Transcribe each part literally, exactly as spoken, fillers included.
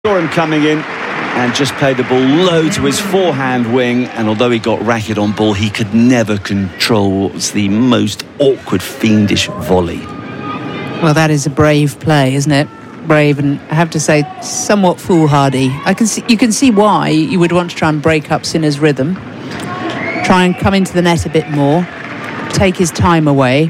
Saw him coming in and just played the ball low to his forehand wing, and although he got racket on ball, he could never control what was the most awkward, fiendish volley. Well, that is a brave play, isn't it? Brave, and I have to say, somewhat foolhardy. I can see, you can see why you would want to try and break up Sinner's rhythm, try and come into the net a bit more, take his time away.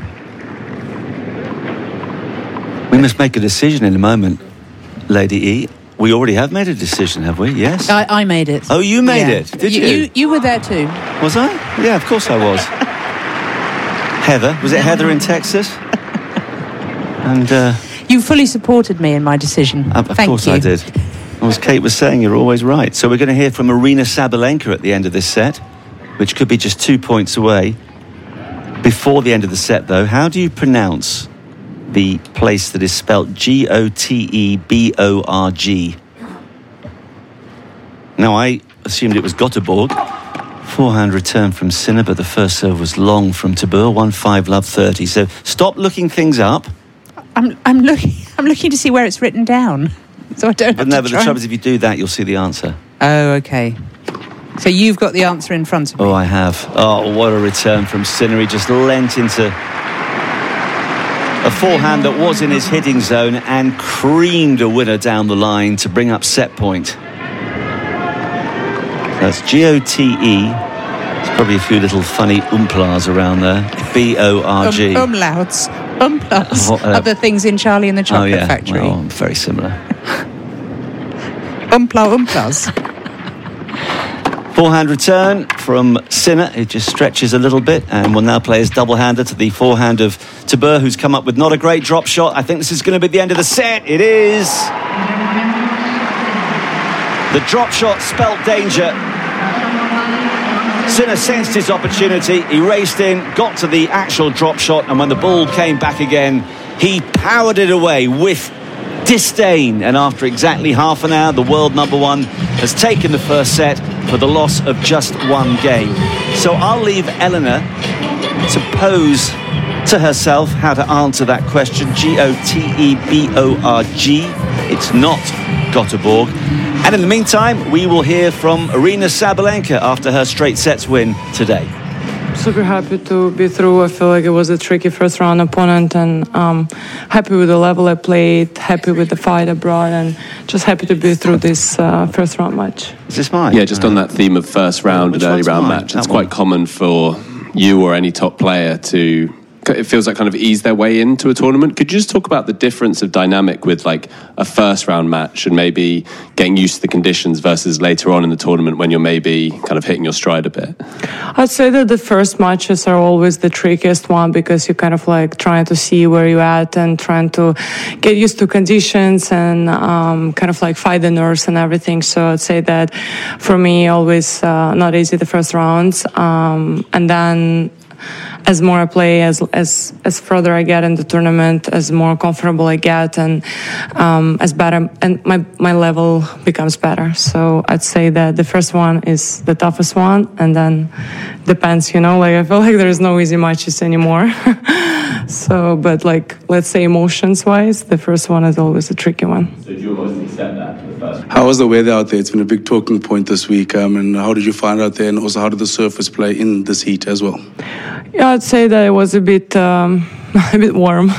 We must make a decision in a moment, Lady E. We already have made a decision, have we? Yes? I, I made it. Oh, you made yeah. it? Did you, you? you? You were there too. Was I? Yeah, of course I was. Heather. Was it Heather in Texas? And, uh... You fully supported me in my decision. Uh, of Thank course you. I did. As Kate was saying, you're always right. So we're going to hear from Aryna Sabalenka at the end of this set, which could be just two points away. Before the end of the set, though, how do you pronounce the place that is spelt G O T E B O R G? Now, I assumed it was Göteborg. Forehand return from Sinner, but the first serve was long from Tabur. one five love thirty. So stop looking things up. I'm I'm looking I'm looking to see where it's written down, so I don't. But have no, to but try the trouble is, if you do that, you'll see the answer. Oh, okay. So you've got the answer in front of me. Oh, I have. Oh, what a return from Sinner. He just leant into a forehand that was in his hitting zone and creamed a winner down the line to bring up set point. That's G O T E. There's probably a few little funny umplas around there. B O R G. Um, umlauts. Umlauts. What, uh, Other things in Charlie and the Chocolate oh, yeah. Factory. Well, very similar. Umpla umplas. Forehand return from Sinner. It just stretches a little bit and will now play his double-hander to the forehand of Tabur, who's come up with not a great drop shot. I think this is going to be the end of the set. It is. The drop shot spelt danger. Sinner sensed his opportunity. He raced in, got to the actual drop shot, and when the ball came back again, he powered it away with disdain. And after exactly half an hour, the world number one has taken the first set for the loss of just one game. So I'll leave Eleanor to pose to herself how to answer that question. G O T E B O R G. It's not Göteborg. And in the meantime, we will hear from Aryna Sabalenka after her straight sets win today. Super happy to be through. I feel like it was a tricky first round opponent, and um, happy with the level I played, happy with the fight I brought, and just happy to be through this uh, first round match. Is this mine? Yeah, just on that theme of first round and early round match, it's quite common for you or any top player to, it feels like, kind of ease their way into a tournament. Could you just talk about the difference of dynamic with like a first round match and maybe getting used to the conditions versus later on in the tournament when you're maybe kind of hitting your stride a bit? I'd say that the first matches are always the trickiest one, because you're kind of like trying to see where you're at and trying to get used to conditions and um, kind of like fight the nerves and everything. So I'd say that for me, always uh, not easy the first rounds. Um, and then as more I play, as as as further I get in the tournament, as more comfortable I get, and um, as better, and my my level becomes better. So I'd say that the first one is the toughest one, and then depends, you know. Like I feel like there's no easy matches anymore. So, but like let's say emotions wise, the first one is always a tricky one. So did you almost accept that for the first? How was the weather out there? It's been a big talking point this week. Um, and how did you find out there? And also, how did the surface play in this heat as well? Yeah, I'd say that it was a bit um, a bit warm,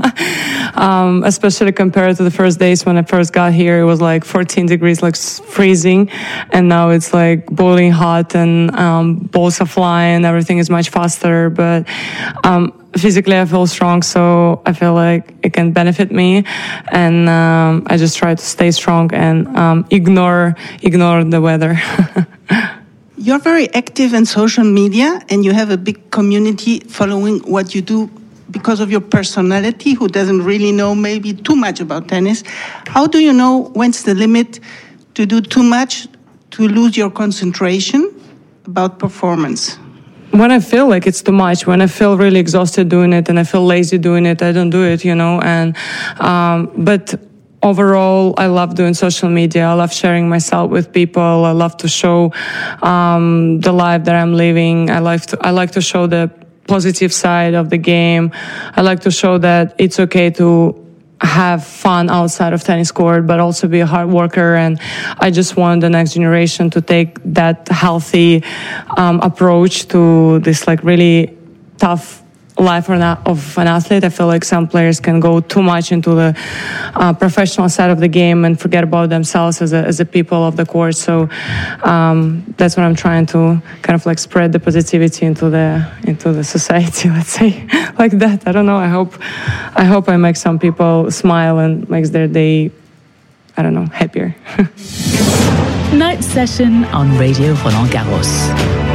um, especially compared to the first days when I first got here. It was like fourteen degrees, like freezing, and now it's like boiling hot, and um, balls are flying. Everything is much faster, but um, physically I feel strong, so I feel like it can benefit me, and um, I just try to stay strong and um, ignore ignore the weather. You're very active in social media, and you have a big community following what you do because of your personality, who doesn't really know maybe too much about tennis. How do you know when's the limit to do too much, to lose your concentration about performance? When I feel like it's too much, when I feel really exhausted doing it and I feel lazy doing it, I don't do it, you know. And um, but overall, I love doing social media. I love sharing myself with people. I love to show um, the life that I'm living. I like to I like to show the positive side of the game. I like to show that it's okay to have fun outside of tennis court, but also be a hard worker. And I just want the next generation to take that healthy um, approach to this like really tough life of an athlete. I feel like some players can go too much into the uh, professional side of the game and forget about themselves as a, as a people of the court. So um, that's what I'm trying to kind of like spread the positivity into the into the society. Let's say like that. I don't know. I hope I hope I make some people smile and makes their day, I don't know, happier. Night session on Radio Roland Garros.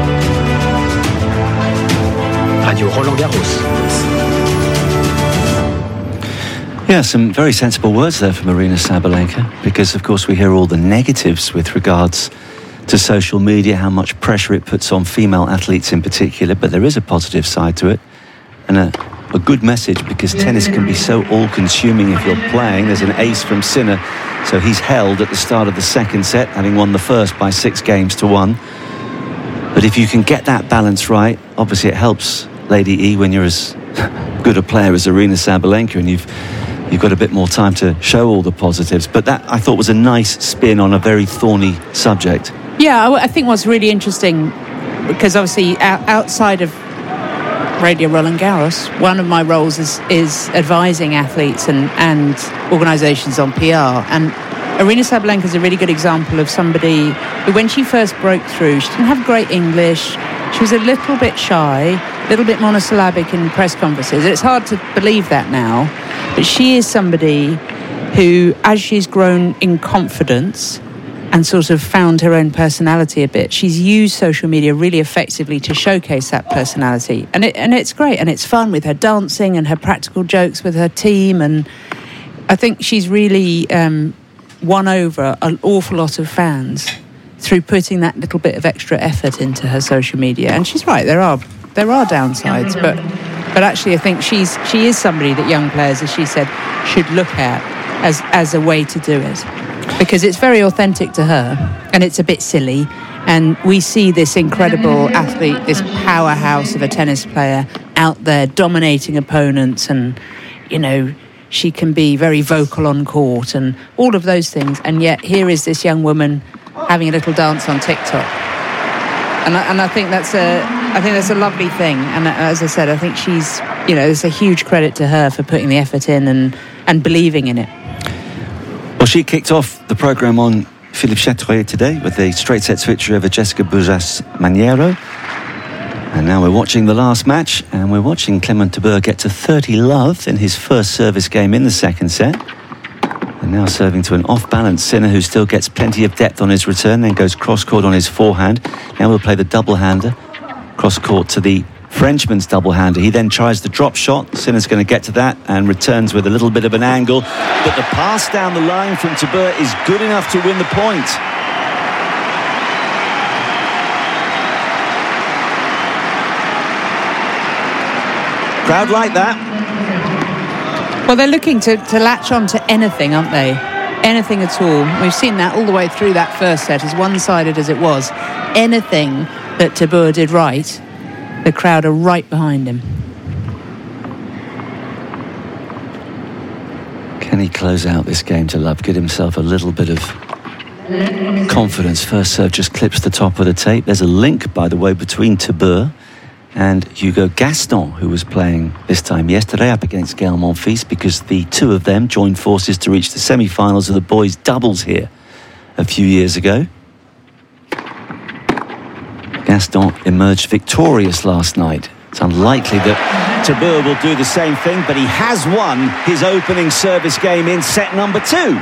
Radio Roland Garros. Yeah, some very sensible words there from Aryna Sabalenka, because of course we hear all the negatives with regards to social media, how much pressure it puts on female athletes in particular, but there is a positive side to it, and a, a good message, because tennis can be so all-consuming if you're playing. There's an ace from Sinner, so he's held at the start of the second set, having won the first by six games to one. But if you can get that balance right, obviously it helps Lady E when you're as good a player as Aryna Sabalenka, and you've you've got a bit more time to show all the positives. But that, I thought, was a nice spin on a very thorny subject. Yeah, I think what's really interesting, because obviously outside of Radio Roland Garros, one of my roles is is advising athletes and, and organisations on P R. And Aryna Sabalenka is a really good example of somebody who, when she first broke through, she didn't have great English. She was a little bit shy, a little bit monosyllabic in press conferences. It's hard to believe that now, but she is somebody who, as she's grown in confidence and sort of found her own personality a bit, she's used social media really effectively to showcase that personality. And it, and it's great, and it's fun with her dancing and her practical jokes with her team. And I think she's really um, won over an awful lot of fans through putting that little bit of extra effort into her social media. And she's right, there are there are downsides, but but actually I think she's she is somebody that young players, as she said, should look at as as a way to do it, because it's very authentic to her and it's a bit silly. And we see this incredible athlete, this powerhouse of a tennis player out there dominating opponents, and you know, she can be very vocal on court and all of those things, and yet here is this young woman having a little dance on TikTok, and I, and I think that's a I think that's a lovely thing. And as I said, I think she's, you know, it's a huge credit to her for putting the effort in and and believing in it. Well, she kicked off the programme on Philippe Chatrier today with a straight set victory over Jessica Bujas-Maniero, and now we're watching the last match, and we're watching Clement Tauber get to thirty love in his first service game in the second set. And now serving to an off-balance Sinner, who still gets plenty of depth on his return, then goes cross-court on his forehand. Now we'll play the double-hander, cross-court to the Frenchman's double-hander. He then tries the drop shot. Sinner's going to get to that and returns with a little bit of an angle. But the pass down the line from Tauber is good enough to win the point. Crowd like that. Well, they're looking to, to latch on to anything, aren't they? Anything at all. We've seen that all the way through that first set, as one-sided as it was. Anything that Tauber did right, the crowd are right behind him. Can he close out this game to love? Get himself a little bit of confidence. First serve just clips the top of the tape. There's a link, by the way, between Tauber and Hugo Gaston, who was playing this time yesterday up against Gaël Monfils, because the two of them joined forces to reach the semi-finals of the boys' doubles here a few years ago. Gaston emerged victorious last night. It's unlikely that Tauber will do the same thing, but he has won his opening service game in set number two.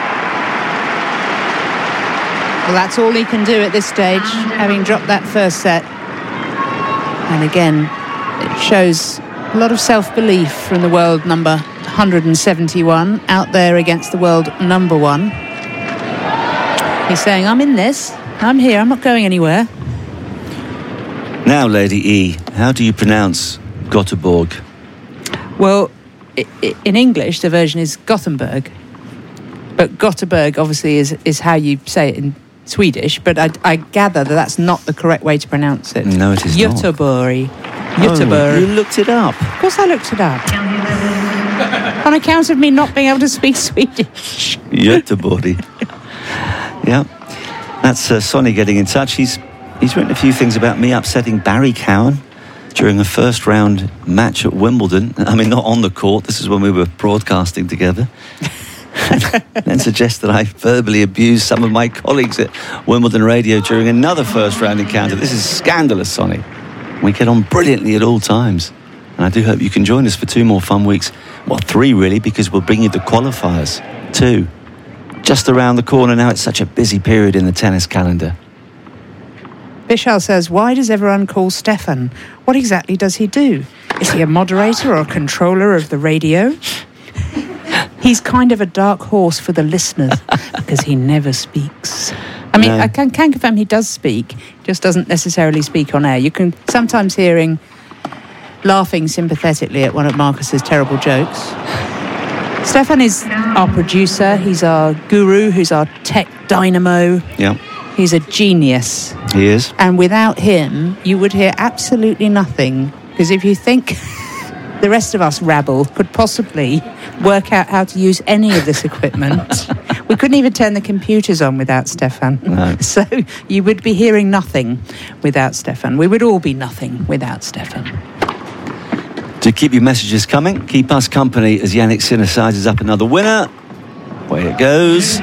Well, that's all he can do at this stage, having dropped that first set. And again, it shows a lot of self-belief from the world number one hundred seventy-one out there against the world number one. He's saying, I'm in this, I'm here, I'm not going anywhere. Now, Lady E, how do you pronounce Gothenburg? Well, i- i- in English, the version is Gothenburg. But Gothenburg, obviously, is, is how you say it in Swedish, but I, I gather that that's not the correct way to pronounce it. No, it is Göteborg. not. Göteborg. Oh, you looked it up. Of course I looked it up. On account of me not being able to speak Swedish. Göteborg. Yeah. That's uh, Sonny getting in touch. He's he's written a few things about me upsetting Barry Cowan during a first round match at Wimbledon. I mean, not on the court. This is when we were broadcasting together. And then suggests that I verbally abused some of my colleagues at Wimbledon Radio during another first round encounter. This is scandalous, Sonny. We get on brilliantly at all times. And I do hope you can join us for two more fun weeks. Well, three really, because we'll bring you the qualifiers. Two. Just around the corner now. It's such a busy period in the tennis calendar. Vishal says, why does everyone call Stefan? What exactly does he do? Is he a moderator or a controller of the radio? He's kind of a dark horse for the listeners because he never speaks. I mean, no. I can, can confirm he does speak, just doesn't necessarily speak on air. You can sometimes hear him laughing sympathetically at one of Marcus's terrible jokes. Stefan is our producer. He's our guru, who's our tech dynamo. Yeah. He's a genius. He is. And without him, you would hear absolutely nothing. Because if you think the rest of us rabble could possibly work out how to use any of this equipment, we couldn't even turn the computers on without Stefan. No. So you would be hearing nothing without Stefan. We would all be nothing without Stefan. To keep your messages coming, keep us company as Yannick Sinner sizes up another winner. Away it goes.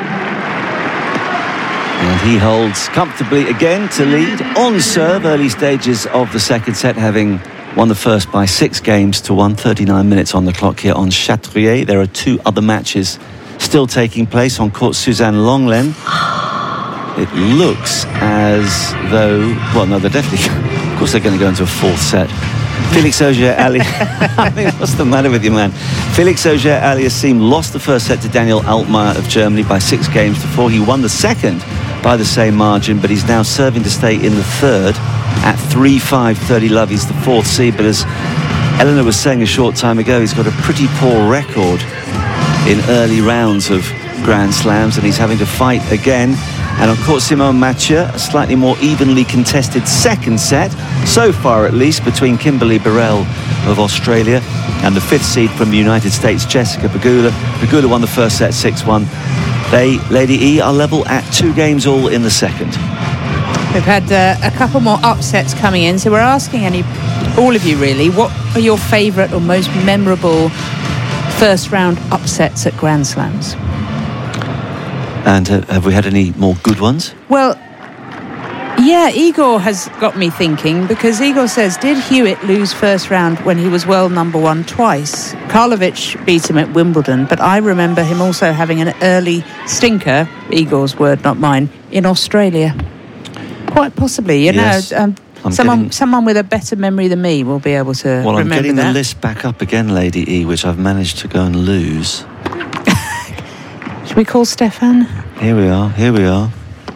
And he holds comfortably again to lead on serve, early stages of the second set, having won the first by six games to one. thirty-nine minutes on the clock here on Chatrier. There are two other matches still taking place on court Suzanne Lenglen. It looks as though, well, no, they're definitely, of course they're going to go into a fourth set. Felix Auger-Aliassime. I mean, what's the matter with you, man? Felix Auger-Aliassime lost the first set to Daniel Altmaier of Germany by six games to four. He won the second by the same margin, but he's now serving to stay in the third at three five thirty love. He's the fourth seed, but as Eleanor was saying a short time ago, he's got a pretty poor record in early rounds of Grand Slams, and he's having to fight again. And on court, Simone Mathieu, a slightly more evenly contested second set, so far at least, between Kimberly Burrell of Australia and the fifth seed from the United States, Jessica Pegula. Pegula won the first set six one. They, Lady E, are level at two games all in the second. We've had uh, a couple more upsets coming in, so we're asking any, all of you really, what are your favourite or most memorable first round upsets at Grand Slams? And uh, have we had any more good ones? Well, yeah, Igor has got me thinking, because Igor says, did Hewitt lose first round when he was world number one twice? Karlovic beat him at Wimbledon, but I remember him also having an early stinker, Igor's word, not mine, in Australia. Quite possibly, you yes. know. Um, someone getting... someone with a better memory than me will be able to well, remember that. Well, I'm getting that. the list back up again, Lady E, which I've managed to go and lose. Should we call Stefan? Here we are, here we are.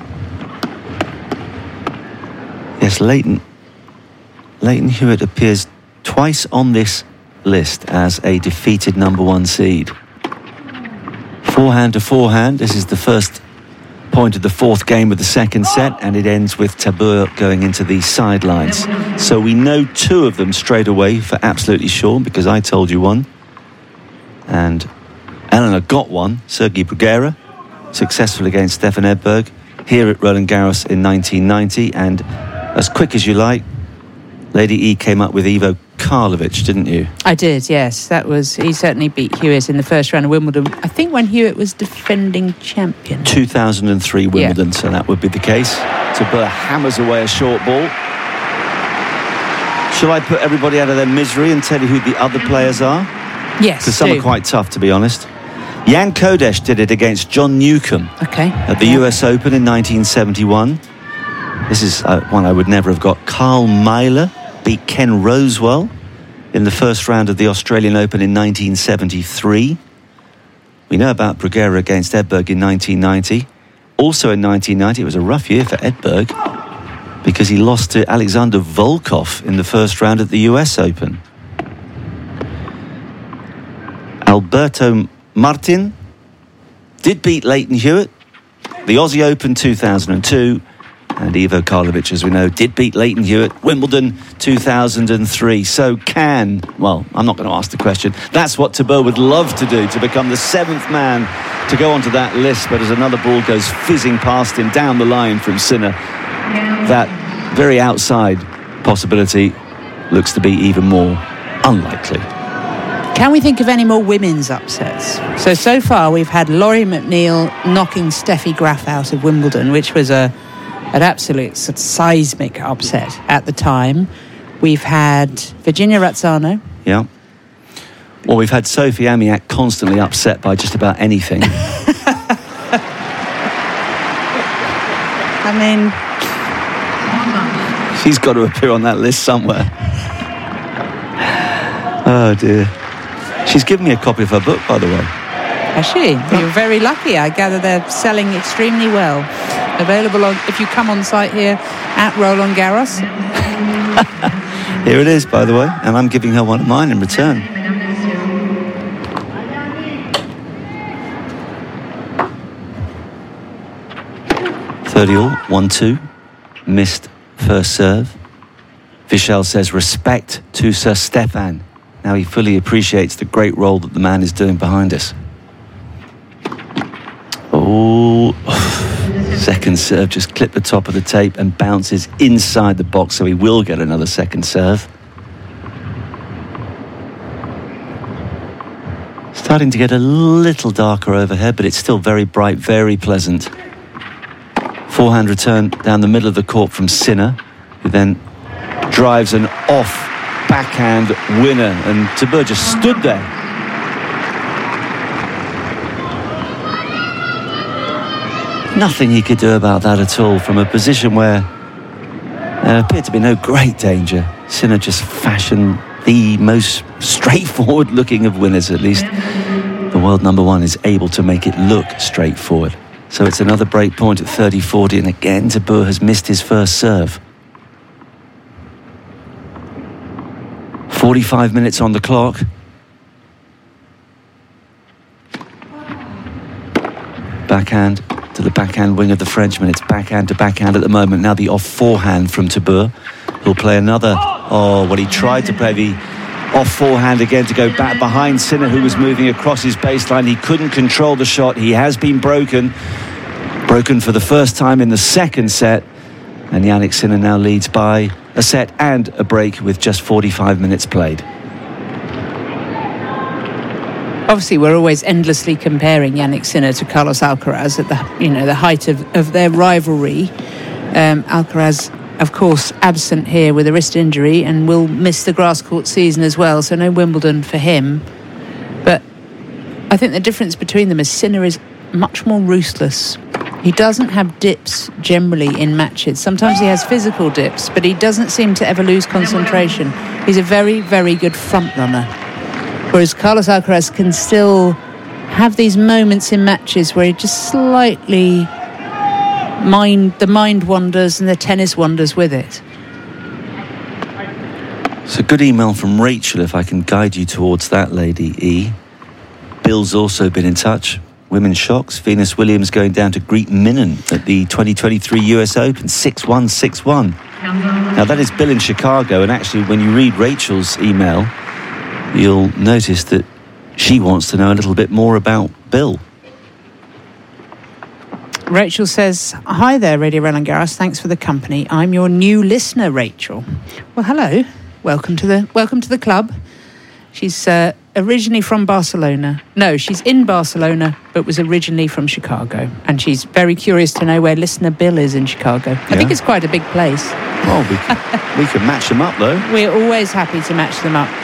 Yes, Leighton. Leighton Hewitt appears twice on this list as a defeated number one seed. Forehand to forehand. This is the first point of the fourth game of the second set, and it ends with Tabur going into the sidelines. So we know two of them straight away for absolutely sure, because I told you one. And Eleanor got one, Sergei Bruguera, successful against Stefan Edberg here at Roland Garros in nineteen ninety. And as quick as you like, Lady E came up with Ivo Karlovic, didn't you? I did, yes. That was, he certainly beat Hewitt in the first round of Wimbledon. I think when Hewitt was defending champion. two thousand three Wimbledon, yeah. So that would be the case. Tabur hammers away a short ball. Shall I put everybody out of their misery and tell you who the other players are? Yes, because some do. are quite tough, to be honest. Jan Kodesh did it against John Newcombe. Okay. At the yeah. U S Open in nineteen seventy-one. This is uh, one I would never have got. Carl Meiler beat Ken Rosewell in the first round of the Australian Open in nineteen seventy-three. We know about Bruguera against Edberg in nineteen ninety. Also in nineteen ninety, it was a rough year for Edberg because he lost to Alexander Volkov in the first round at the U S Open. Alberto Martin did beat Leighton Hewitt, the Aussie Open two thousand two, And Ivo Karlovic, as we know, did beat Leighton Hewitt, Wimbledon two thousand three. So can, well, I'm not going to ask the question. That's what Tabur would love to do, to become the seventh man to go onto that list. But as another ball goes fizzing past him down the line from Sinner, that very outside possibility looks to be even more unlikely. Can we think of any more women's upsets? So, so far we've had Laurie McNeil knocking Steffi Graf out of Wimbledon, which was a an absolute seismic upset at the time. We've had Virginia Razzano. Yeah. Well, we've had Sophie Amiak constantly upset by just about anything. I mean... She's got to appear on that list somewhere. Oh, dear. She's given me a copy of her book, by the way. Has she? Well, you're very lucky. I gather they're selling extremely well. Available on, if you come on site here at Roland Garros. Here it is, by the way, and I'm giving her one of mine in return. thirty all, one two. Missed first serve. Fischel says respect to Sir Stefan. Now he fully appreciates the great role that the man is doing behind us. Oh, second serve just clipped the top of the tape and bounces inside the box, so he will get another second serve. Starting to get a little darker overhead, but it's still very bright, very pleasant. Forehand return down the middle of the court from Sinner, who then drives an off backhand winner, and Tabur just stood there. Nothing he could do about that at all from a position where there appeared to be no great danger. Sinner just fashioned the most straightforward looking of winners. At least the world number one is able to make it look straightforward. So it's another break point at thirty forty, and again Tabur has missed his first serve. forty-five minutes on the clock. Backhand to the backhand wing of the Frenchman. It's backhand to backhand at the moment. Now the off forehand from Tabur. He'll play another. Oh, well, he tried to play the off forehand again to go back behind Sinner, who was moving across his baseline. He couldn't control the shot. He has been broken. Broken for the first time in the second set. And Jannik Sinner now leads by a set and a break with just forty-five minutes played. Obviously, we're always endlessly comparing Jannik Sinner to Carlos Alcaraz at the, you know, the height of, of their rivalry. Um, Alcaraz, of course, absent here with a wrist injury and will miss the grass court season as well, so no Wimbledon for him. But I think the difference between them is Sinner is much more ruthless. He doesn't have dips generally in matches. Sometimes he has physical dips, but he doesn't seem to ever lose concentration. He's a very, very good front runner. Whereas Carlos Alcaraz can still have these moments in matches where he just slightly mind the mind wanders and the tennis wanders with it. It's a good email from Rachel, if I can guide you towards that, Lady E. Bill's also been in touch. Women's shocks. Venus Williams going down to Greet Minnen at the twenty twenty-three U S Open, six one, six one. Now that is Bill in Chicago, and actually when you read Rachel's email, you'll notice that she wants to know a little bit more about Bill. Rachel says, hi there, Radio Roland Garros. Thanks for the company. I'm your new listener, Rachel. Well, hello. Welcome to the welcome to the club. She's uh, originally from Barcelona. No, she's in Barcelona, but was originally from Chicago. And she's very curious to know where listener Bill is in Chicago. I Yeah. think it's quite a big place. Well, we can, we can match them up, though. We're always happy to match them up.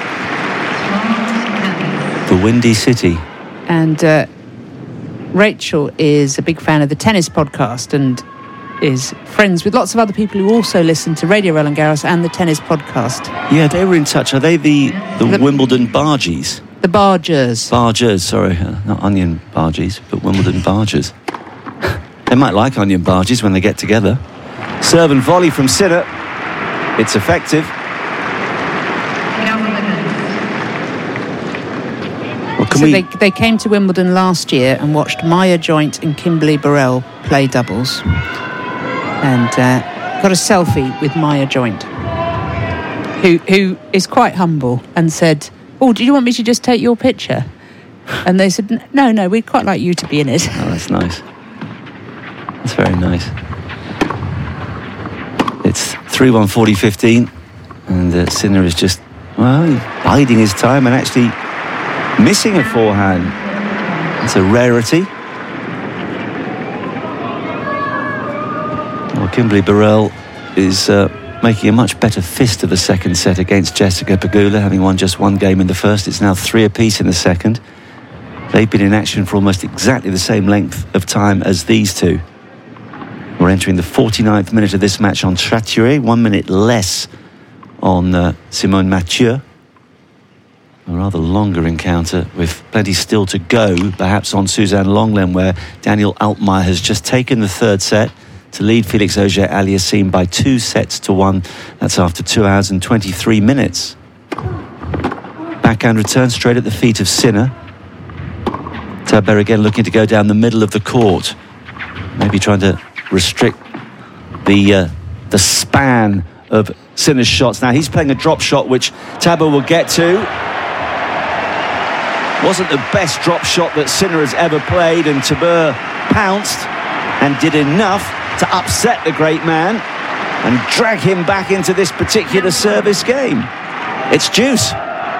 The Windy City. And uh, Rachel is a big fan of the tennis podcast and is friends with lots of other people who also listen to Radio Roland Garros and the tennis podcast. Yeah, they were in touch. Are they the, the, The- Wimbledon Bargies? The Bargers. Bargers, sorry. Uh, not onion bargies, but Wimbledon Bargers. They might like onion bargies when they get together. Serve and volley from Sinner. It's effective. Well, can So we... they, they came to Wimbledon last year and watched Maya Joint and Kimberly Burrell play doubles. And uh, got a selfie with Maya Joint, who who is quite humble, and said, "Oh, do you want me to just take your picture?" And they said, "No, no, we'd quite like you to be in it." Oh, that's nice. That's very nice. It's three one forty fifteen, and uh, Sinner is just, well, biding his time and actually missing a forehand. It's a rarity. Well, Kimberly Burrell is uh, making a much better fist of the second set against Jessica Pegula, having won just one game in the first. It's now three apiece in the second. They've been in action for almost exactly the same length of time as these two. We're entering the forty-ninth minute of this match on Chatrier, one minute less on uh, Simone Mathieu. A rather longer encounter with plenty still to go, perhaps on Suzanne Lenglen, where Daniel Altmaier has just taken the third set to lead Felix Auger-Aliassime by two sets to one. That's after two hours and twenty-three minutes. Backhand return straight at the feet of Sinner. Tabber again looking to go down the middle of the court, maybe trying to restrict the uh, the span of Sinner's shots. Now he's playing a drop shot which Tabber will get to. Wasn't the best drop shot that Sinner has ever played, and Tabber pounced and did enough to upset the great man and drag him back into this particular service game. It's deuce.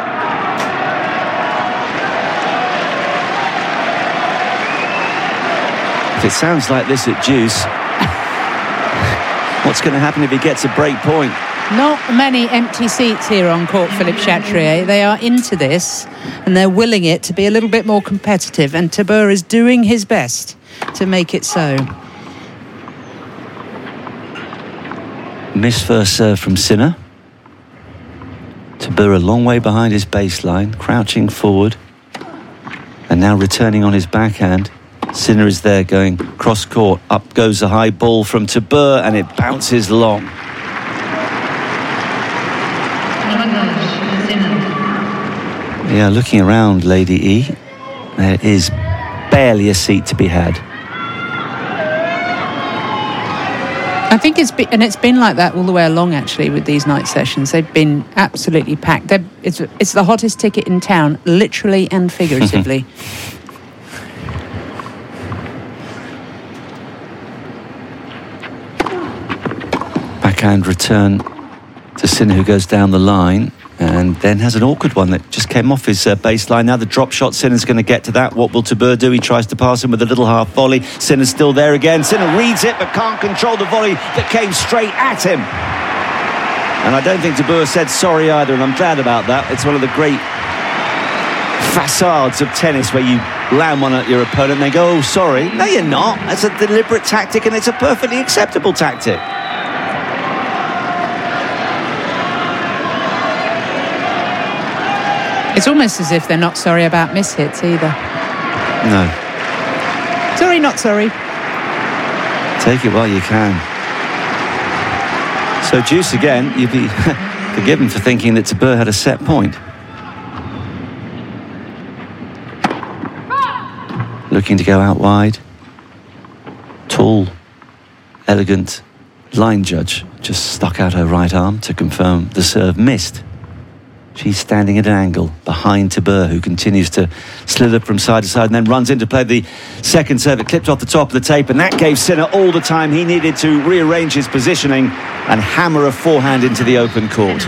If it sounds like this at deuce, what's going to happen if he gets a break point? Not many empty seats here on court, Philippe Chatrier. They are into this and they're willing it to be a little bit more competitive, and Tabber is doing his best to make it so. Missed first serve from Sinner. Tabber a long way behind his baseline, crouching forward and now returning on his backhand. Sinner is there going cross court. Up goes a high ball from Tabber and it bounces long. Yeah, looking around, Lady E, there is barely a seat to be had. I think it's been, and it's been like that all the way along, actually, with these night sessions. They've been absolutely packed. They're, it's, it's the hottest ticket in town, literally and figuratively. Backhand return to Sinner, who goes down the line and then has an awkward one that just came off his uh, baseline. Now the drop shot, Sinner's going to get to that. What will Tabber do? He tries to pass him with a little half volley. Sinner's still there again. Sinner reads it but can't control the volley that came straight at him. And I don't think Tabber said sorry either, and I'm glad about that. It's one of the great facades of tennis where you land one at your opponent and they go, oh, sorry. No, you're not. That's a deliberate tactic, and it's a perfectly acceptable tactic. It's almost as if they're not sorry about mishits either. No. Sorry, not sorry. Take it while you can. So deuce again, you'd be forgiven for thinking that Tabber had a set point. Looking to go out wide. Tall, elegant line judge just stuck out her right arm to confirm the serve missed. She's standing at an angle behind Tabber, who continues to slither from side to side and then runs in to play the second serve. It clipped off the top of the tape, and that gave Sinner all the time he needed to rearrange his positioning and hammer a forehand into the open court.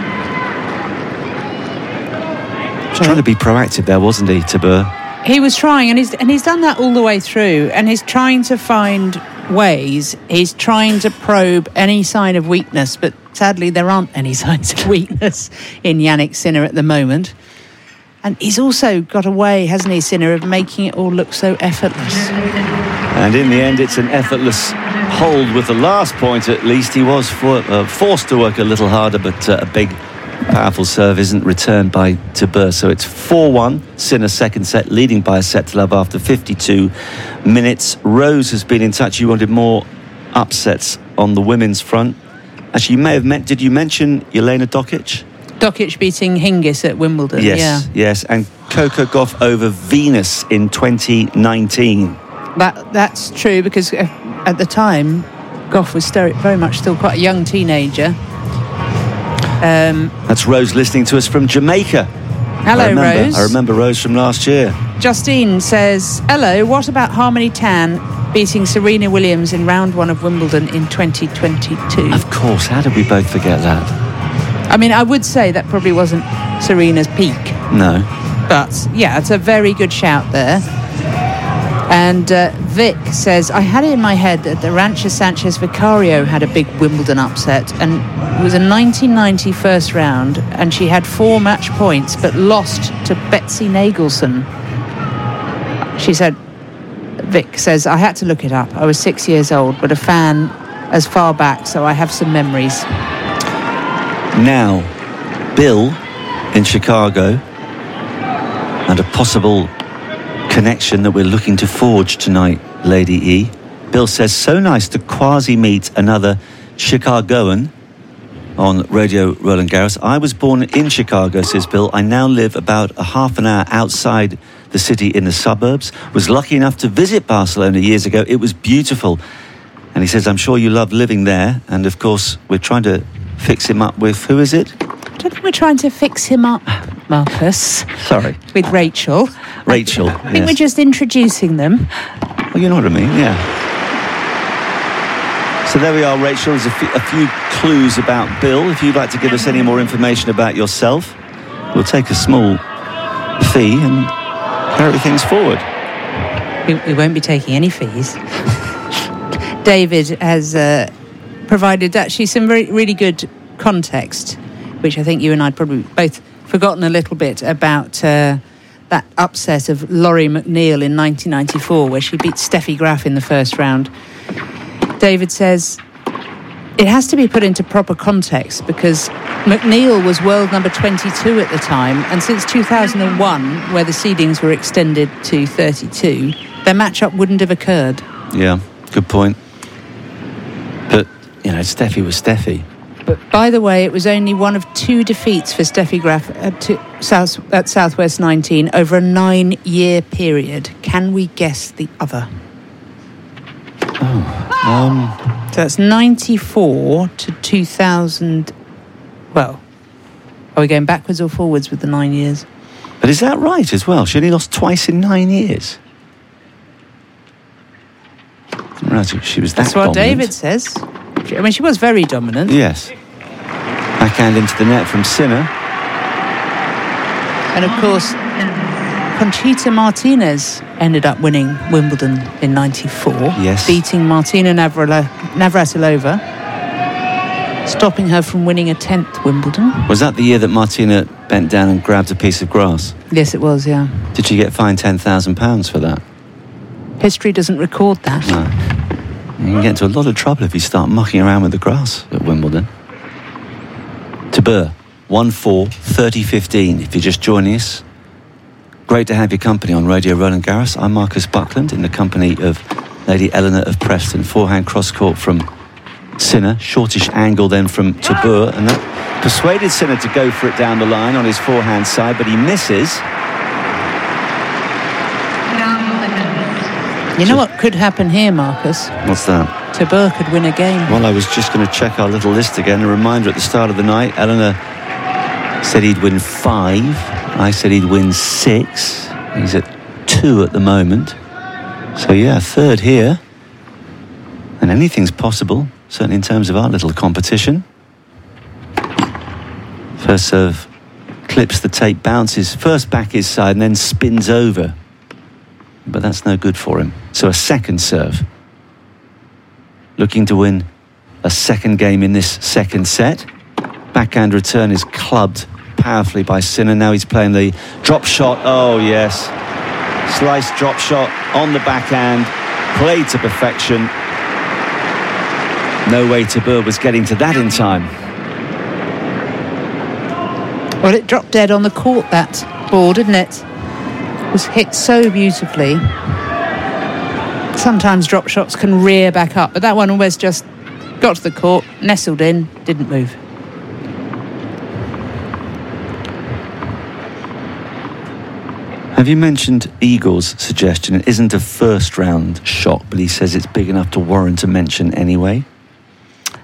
He was trying to be proactive there, wasn't he, Tabber? He was trying, and he's, and he's done that all the way through, and he's trying to find ways. He's trying to probe any sign of weakness, but sadly there aren't any signs of weakness in Jannik Sinner at the moment. And he's also got a way, hasn't he, Sinner, of making it all look so effortless. And in the end, it's an effortless hold with the last point. At least he was for, uh, forced to work a little harder, but uh, a big, powerful serve isn't returned by Tabber. So it's four one, Sinner second set, leading by a set to love after fifty-two minutes. Rose has been in touch. You wanted more upsets on the women's front. Actually, you may have meant, did you mention Jelena Dokic? Dokic beating Hingis at Wimbledon, yes, yeah. Yes, and Coco Gauff over Venus in twenty nineteen. That That's true, because at the time, Goff was st- very much still quite a young teenager. Um, That's Rose listening to us from Jamaica. Hello, I remember, Rose. I remember Rose from last year. Justine says, hello, what about Harmony Tan beating Serena Williams in round one of Wimbledon in twenty twenty-two? Of course, how did we both forget that? I mean, I would say that probably wasn't Serena's peak. No. But, yeah, it's a very good shout there. And uh, Vic says, I had it in my head that the Rancho Sanchez Vicario had a big Wimbledon upset, and it was a nineteen ninety first round, and she had four match points, but lost to Betsy Nagelson. She said, Vic says, I had to look it up. I was six years old, but a fan as far back, so I have some memories. Now, Bill in Chicago, and a possible connection that we're looking to forge tonight, Lady E. Bill says, so nice to quasi meet another Chicagoan on Radio Roland Garros. I was born in Chicago, says Bill. I now live about a half an hour outside the city in the suburbs. Was lucky enough to visit Barcelona years ago. It was beautiful. And he says, I'm sure you love living there. And of course, we're trying to fix him up with, who is it? I don't think we're trying to fix him up, Marcus. Sorry. With Rachel. Rachel, I think yes. we're just introducing them. Well, you know what I mean, yeah. So there we are, Rachel. There's a few, a few clues about Bill. If you'd like to give us any more information about yourself, we'll take a small fee and carry things forward. We, we won't be taking any fees. David has uh, provided actually some very, really good context, which I think you and I'd probably both forgotten a little bit about uh, that upset of Laurie McNeil in nineteen ninety-four, where she beat Steffi Graf in the first round. David says, it has to be put into proper context because McNeil was world number twenty-two at the time, and since two thousand one, where the seedings were extended to thirty-two, their matchup wouldn't have occurred. Yeah, good point. But, you know, Steffi was Steffi. But by the way, it was only one of two defeats for Steffi Graf at, to, South, at Southwest nineteen over a nine-year period. Can we guess the other? Oh, um... So that's ninety-four to two thousand... Well, are we going backwards or forwards with the nine years? But is that right as well? She only lost twice in nine years. Right, she was that That's what dominant. David says. I mean, she was very dominant. Yes. Backhand into the net from Sinner. And of course, Conchita Martinez ended up winning Wimbledon in ninety-four. Yes. Beating Martina Navra- Navratilova, stopping her from winning a tenth Wimbledon. Was that the year that Martina bent down and grabbed a piece of grass? Yes, it was, yeah. Did she get fined ten thousand pounds for that? History doesn't record that. No. You can get into a lot of trouble if you start mucking around with the grass at Wimbledon. Tabur, one four, thirty fifteen. If you're just joining us, great to have your company on Radio Roland Garros. I'm Marcus Buckland in the company of Lady Eleanor of Preston. Forehand cross court from Sinner. Shortish angle then from Tabur. And that persuaded Sinner to go for it down the line on his forehand side, but he misses. You know what could happen here, Marcus? What's that? Tabur could win a game. Well, I was just going to check our little list again. A reminder at the start of the night, Eleanor said he'd win five. I said he'd win six. He's at two at the moment. So, yeah, third here. And anything's possible, certainly in terms of our little competition. First serve clips the tape, bounces first back his side and then spins over. But that's no good for him. So a second serve. Looking to win a second game in this second set. Backhand return is clubbed powerfully by Sinner. Now he's playing the drop shot. Oh, yes. Slice drop shot on the backhand. Played to perfection. No way Tabur was getting to that in time. Well, it dropped dead on the court, that ball, didn't it? It was hit so beautifully. Sometimes drop shots can rear back up, but that one always just got to the court, nestled in, didn't move. Have you mentioned Eagle's suggestion? It isn't a first round shot, but he says it's big enough to warrant a mention anyway.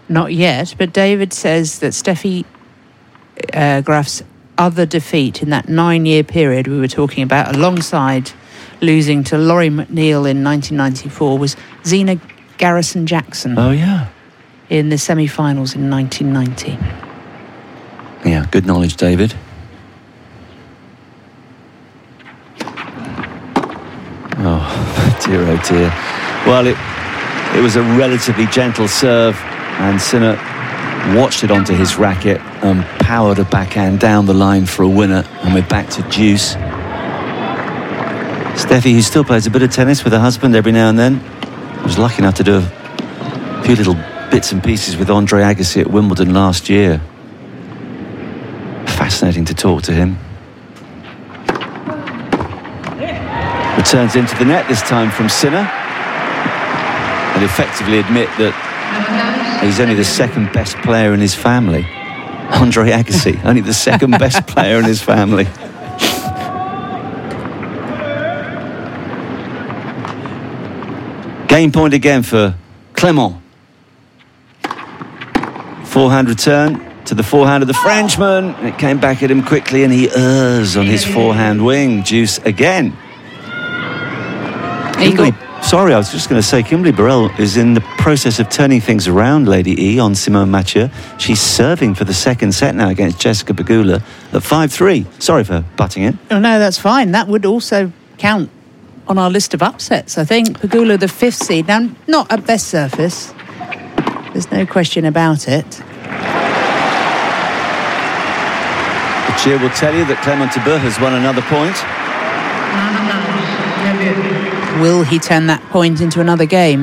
Not yet, but David says that Steffi uh, Graf's other defeat in that nine-year period we were talking about, alongside losing to Laurie McNeil in nineteen ninety-four, was Zina Garrison-Jackson. Oh, yeah. In the semi-finals in nineteen ninety. Yeah, good knowledge, David. Oh, dear, oh dear. Well, it it was a relatively gentle serve, and Sinner watched it onto his racket and powered a backhand down the line for a winner, and we're back to deuce. Steffi, who still plays a bit of tennis with her husband every now and then, was lucky enough to do a few little bits and pieces with Andre Agassi at Wimbledon last year. Fascinating to talk to him. Returns into the net, this time from Sinner, and effectively admit that he's only the second best player in his family. Andre Agassi, only the second best player in his family. Game point again for Clément. Forehand return to the forehand of the Frenchman. It came back at him quickly, and he errs on his forehand wing. Deuce again. Kimberly, sorry, I was just going to say, Kimberly Burrell is in the process of turning things around, Lady E, on Simone Mathieu. She's serving for the second set now against Jessica Pegula at five three. Sorry for butting in. Oh, no, that's fine. That would also count on our list of upsets, I think. Pegula, the fifth seed. Now, not at best surface. There's no question about it. The cheer will tell you that Clément Tebeu has won another point. Will he turn that point into another game?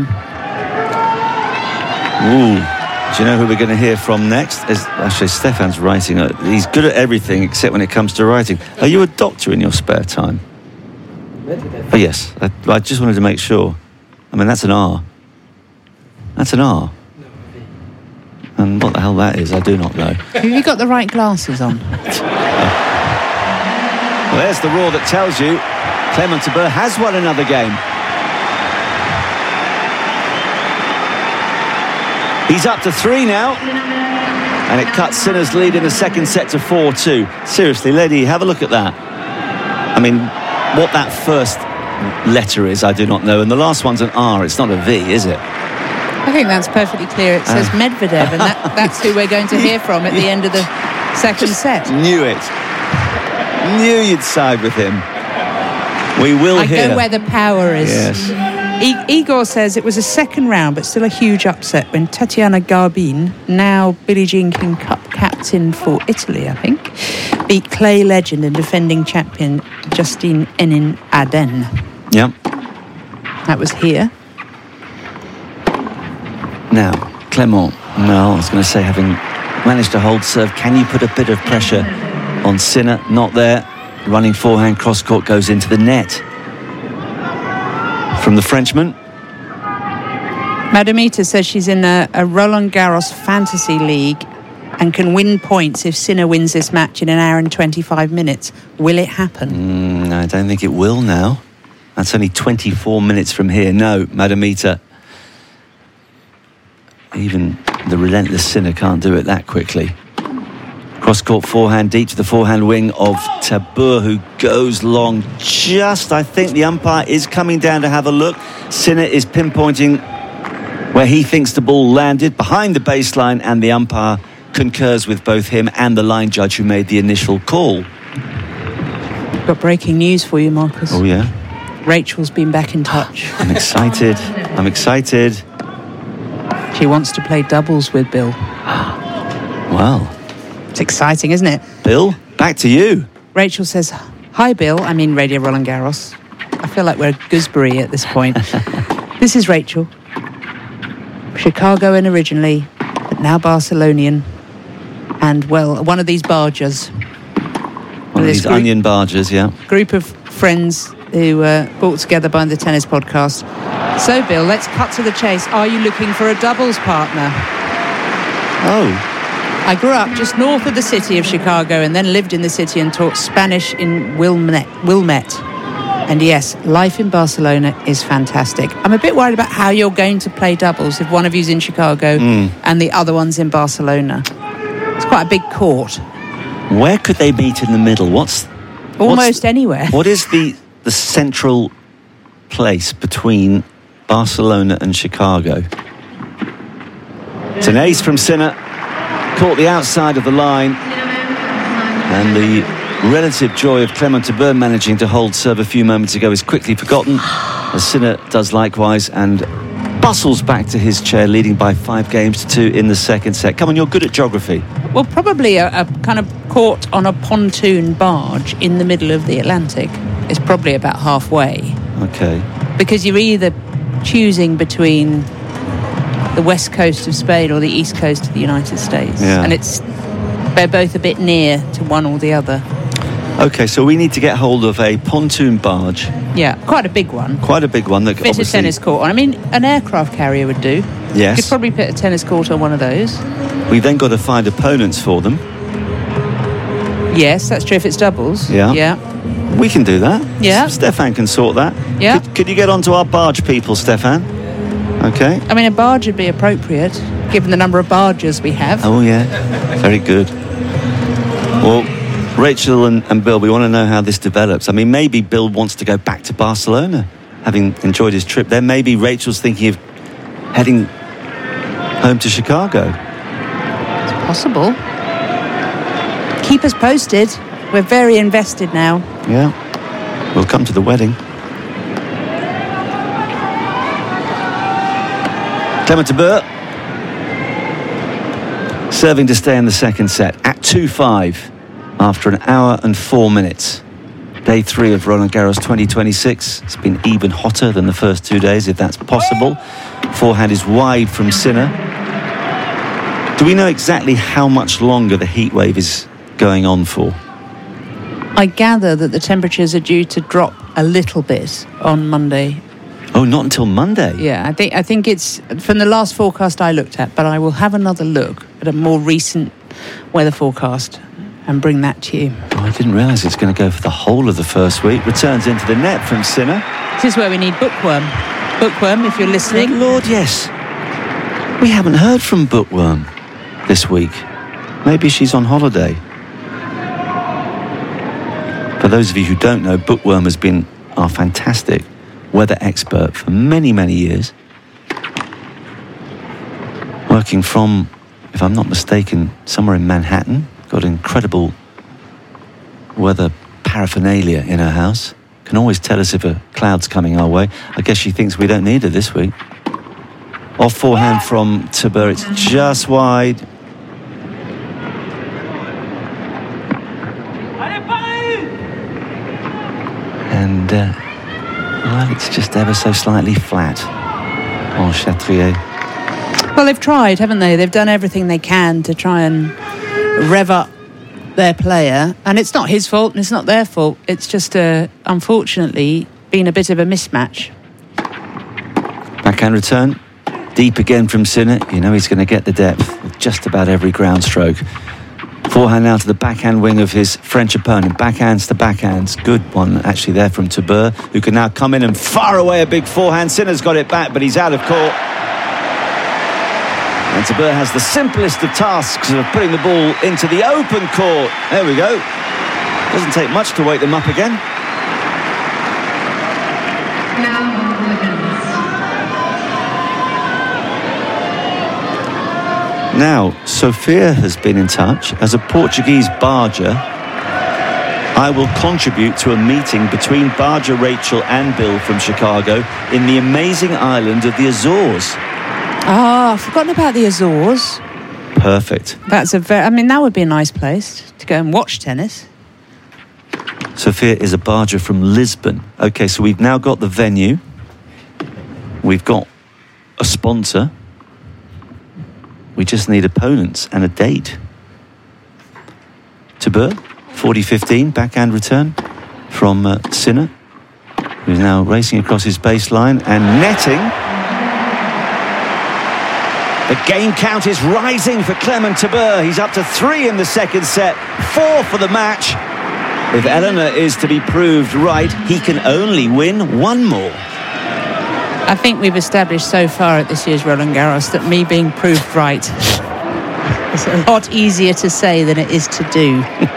Ooh. Do you know who we're going to hear from next? As, actually, Stefan's writing. He's good at everything except when it comes to writing. Are you a doctor in your spare time? Oh, yes. I, I just wanted to make sure. I mean, that's an R. That's an R. And what the hell that is, I do not know. Have you got the right glasses on? Well, there's the roar that tells you Clément Tebeu has won another game. He's up to three now, and it cuts Sinner's lead in the second set to four two. Seriously, lady, have a look at that. I mean, what that first letter is, I do not know, and the last one's an R. It's not a V, is it? I think that's perfectly clear. It says uh. Medvedev, and that, that's who we're going to hear from at the end of the second set. Knew it. Knew you'd side with him. We will I hear. go where the power is. Yes. I- Igor says it was a second round, but still a huge upset when Tatiana Garbin, now Billie Jean King Cup captain for Italy, I think, beat clay legend and defending champion Justine Henin-Aden. Yeah. That was here. Now, Clément, no, I was going to say, having managed to hold serve, can you put a bit of pressure on Sinner? Not there. Running forehand cross-court goes into the net. From the Frenchman. Madamita says she's in a, a Roland Garros fantasy league and can win points if Sinner wins this match in an hour and twenty-five minutes. Will it happen? Mm, I don't think it will now. That's only twenty-four minutes from here. No, Madamita. Even the relentless Sinner can't do it that quickly. Cross-court forehand deep to the forehand wing of Tebeu, who goes long just, I think the umpire is coming down to have a look. Sinner is pinpointing where he thinks the ball landed, behind the baseline, and the umpire concurs with both him and the line judge who made the initial call. I've got breaking news for you, Marcus. Oh, yeah? Rachel's been back in touch. I'm excited. I'm excited. She wants to play doubles with Bill. Wow. It's exciting, isn't it? Bill, back to you. Rachel says, hi, Bill. I mean, Radio Roland Garros. I feel like we're at Gooseberry at this point. This is Rachel. Chicagoan originally, but now Barcelonian. And, well, one of these barges. One of these group, onion barges, yeah. Group of friends who uh, brought together by the Tennis Podcast. So, Bill, let's cut to the chase. Are you looking for a doubles partner? Oh. I grew up just north of the city of Chicago and then lived in the city and taught Spanish in Wilmette, Wilmette, a And yes, life in Barcelona is fantastic. I'm a bit worried about how you're going to play doubles if one of you's in Chicago mm. and the other one's in Barcelona. It's quite a big court. Where could they meet in the middle? What's almost what's, anywhere? What is the the central place between Barcelona and Chicago? It's an ace from Sinner, caught the outside of the line, and the relative joy of Clement Tebeur managing to hold serve a few moments ago is quickly forgotten, as Sinner does likewise and bustles back to his chair, leading by five games to two in the second set. Come on, you're good at geography. Well, probably a, a kind of court on a pontoon barge in the middle of the Atlantic is probably about halfway. Okay. Because you're either choosing between the west coast of Spain or the east coast of the United States. Yeah. And it's they're both a bit near to one or the other. Okay, so we need to get hold of a pontoon barge. Yeah, quite a big one. Quite a big one. That fit a tennis court on. I mean, an aircraft carrier would do. Yes. You could probably put a tennis court on one of those. We've then got to find opponents for them. Yes, that's true if it's doubles. Yeah. Yeah. We can do that. Yeah. Stefan can sort that. Yeah. Could, could you get onto our barge people, Stefan? Okay. I mean, a barge would be appropriate, given the number of barges we have. Oh, yeah. Very good. Well, Rachel and, and Bill, we want to know how this develops. I mean, maybe Bill wants to go back to Barcelona, having enjoyed his trip there. Maybe Rachel's thinking of heading home to Chicago. It's possible. Keep us posted. We're very invested now. Yeah. We'll come to the wedding. Clement Tebeur serving to stay in the second set at two five after an hour and four minutes. Day three of Roland Garros twenty twenty-six. It's been even hotter than the first two days, if that's possible. Forehand is wide from Sinner. Do we know exactly how much longer the heat wave is going on for? I gather that the temperatures are due to drop a little bit on Monday. Oh, not until Monday? Yeah, I think I think it's from the last forecast I looked at, but I will have another look at a more recent weather forecast and bring that to you. Oh, I didn't realise it's going to go for the whole of the first week. Returns into the net from Sinner. This is where we need Bookworm. Bookworm, if you're listening. Good Lord, yes. We haven't heard from Bookworm this week. Maybe she's on holiday. For those of you who don't know, Bookworm has been our fantastic weather expert for many, many years. Working from, if I'm not mistaken, somewhere in Manhattan. Got incredible weather paraphernalia in her house. Can always tell us if a cloud's coming our way. I guess she thinks we don't need her this week. Off forehand from Tebeur, it's just wide. And, uh, well, it's just ever so slightly flat on Chatrier. Well, they've tried, haven't they? They've done everything they can to try and rev up their player. And it's not his fault and it's not their fault. It's just, uh, unfortunately, been a bit of a mismatch. Backhand return. Deep again from Sinner. You know he's going to get the depth with just about every ground stroke. Forehand now to the backhand wing of his French opponent. Backhands to backhands. Good one actually there from Tebeur, who can now come in and fire away a big forehand. Sinner's got it back, but he's out of court. And Tebeur has the simplest of tasks of putting the ball into the open court. There we go. Doesn't take much to wake them up again. Now, Sofia has been in touch. As a Portuguese barger, I will contribute to a meeting between barger Rachel and Bill from Chicago in the amazing island of the Azores. Ah, oh, I've forgotten about the Azores. Perfect. That's a very, I mean, that would be a nice place to go and watch tennis. Sofia is a barger from Lisbon. Okay, so we've now got the venue. We've got a sponsor. We just need opponents and a date. Tebeur, forty fifteen, backhand return from uh, Sinner, who's now racing across his baseline and netting. The game count is rising for Clement Tebeur. He's up to three in the second set, four for the match. If Eleanor is to be proved right, he can only win one more. I think we've established so far at this year's Roland Garros that me being proved right is a lot easier to say than it is to do.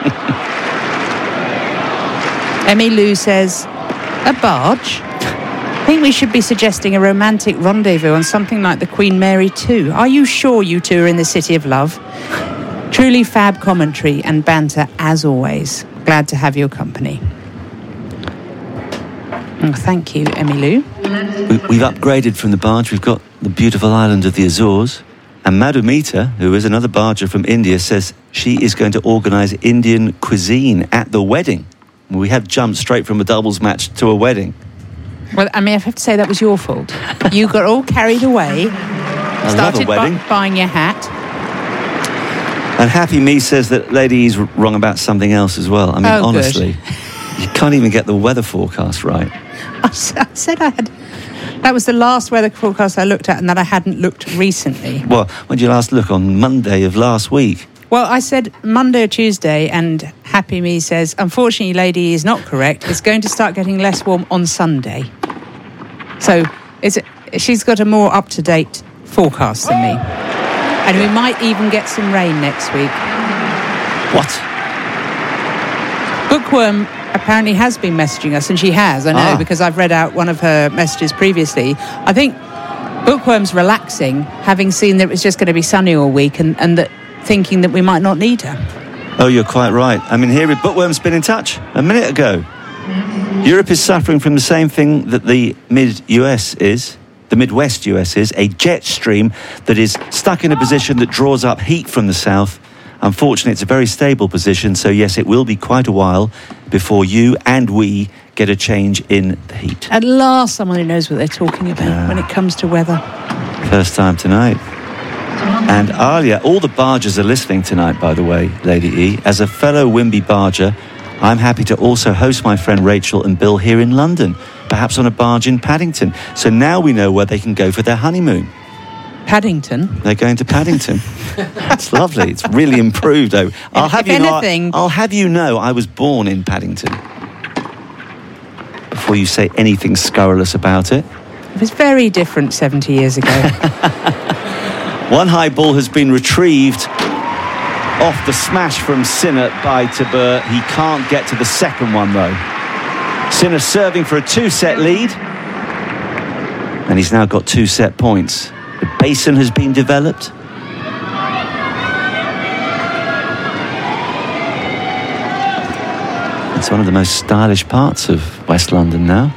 Emmy Lou says, a barge? I think we should be suggesting a romantic rendezvous on something like the Queen Mary two. Are you sure you two are in the City of Love? Truly fab commentary and banter as always. Glad to have your company. Oh, thank you, Emmy Lou. We've upgraded from the barge. We've got the beautiful island of the Azores. And Madhumita, who is another barger from India, says she is going to organise Indian cuisine at the wedding. We have jumped straight from a doubles match to a wedding. Well, I mean, I have to say that was your fault. You got all carried away, I started love a wedding. bu- buying your hat. And Happy Me says that Lady E's wrong about something else as well. I mean, Oh, good. honestly, you can't even get the weather forecast right. I s- I said I had... That was the last weather forecast I looked at and that I hadn't looked recently. Well, when did you last look? On Monday of last week. Well, I said Monday or Tuesday, and Happy Me says, unfortunately, Lady E is not correct. It's going to start getting less warm on Sunday. So it's, she's got a more up-to-date forecast than me. And we might even get some rain next week. What? Bookworm apparently has been messaging us, and she has, I know, Ah. because I've read out one of her messages previously. I think Bookworm's relaxing, having seen that it was just going to be sunny all week, and, and that thinking that we might not need her. Oh, you're quite right. I mean, here, Bookworm's been in touch a minute ago. Europe is suffering from the same thing that the mid-U S is, the Midwest U S is, a jet stream that is stuck in a position that draws up heat from the south. Unfortunately, it's a very stable position, so yes, it will be quite a while before you and we get a change in the heat. At last, someone who knows what they're talking about Yeah. when it comes to weather. First time tonight. And Alia, all the bargers are listening tonight, by the way, Lady E. As a fellow Wimby barger, I'm happy to also host my friend Rachel and Bill here in London, perhaps on a barge in Paddington. So now we know where they can go for their honeymoon. Paddington? They're going to Paddington. It's lovely. It's really improved, though. I'll have if you know, anything- I'll have you know I was born in Paddington. Before you say anything scurrilous about it. It was very different seventy years ago. One high ball has been retrieved off the smash from Sinner by Tabur. He can't get to the second one, though. Sinner serving for a two-set lead. And he's now got two set points. The basin has been developed. It's one of the most stylish parts of West London now.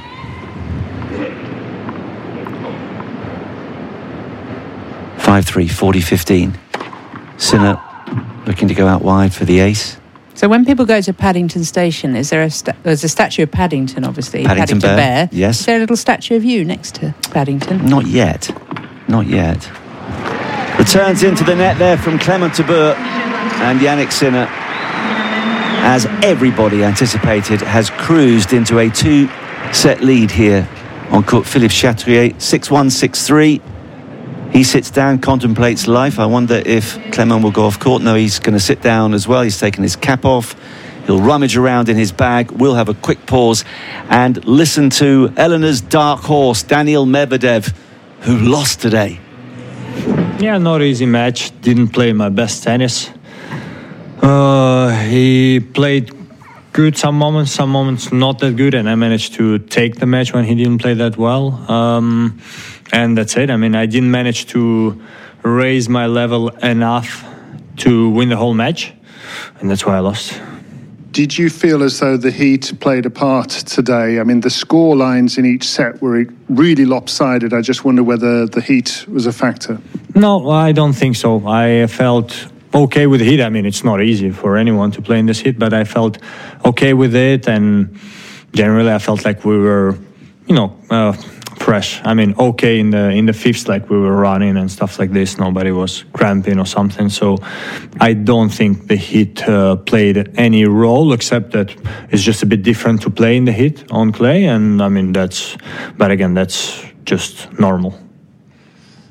five three, forty fifteen. Sinner looking to go out wide for the ace. So when people go to Paddington Station, is there a sta- there's a statue of Paddington, obviously. Paddington Bear, yes. Is there a little statue of you next to Paddington? Not yet. Not yet. Returns into the net there from Clement Tabur, and Yannick Sinner, as everybody anticipated, has cruised into a two-set lead here on court. Philippe Chatrier, six one, six three. He sits down, contemplates life. I wonder if Clement will go off court. No, he's going to sit down as well. He's taken his cap off. He'll rummage around in his bag. We'll have a quick pause and listen to Eleanor's dark horse, Daniil Medvedev, who lost today. Yeah, not easy match. Didn't play my best tennis. Uh, he played good some moments, some moments not that good, and I managed to take the match when he didn't play that well. Um, and that's it. I mean, I didn't manage to raise my level enough to win the whole match, and that's why I lost. Did you feel as though the heat played a part today? I mean, the score lines in each set were really lopsided. I just wonder whether the heat was a factor. No, I don't think so. I felt okay with the heat. I mean, it's not easy for anyone to play in this heat, but I felt okay with it, and generally I felt like we were, you know, uh, fresh. I mean, okay in the in the fifths, like we were running and stuff like this. Nobody was cramping or something. So I don't think the heat uh, played any role, except that it's just a bit different to play in the heat on clay. And I mean, that's, but again, that's just normal.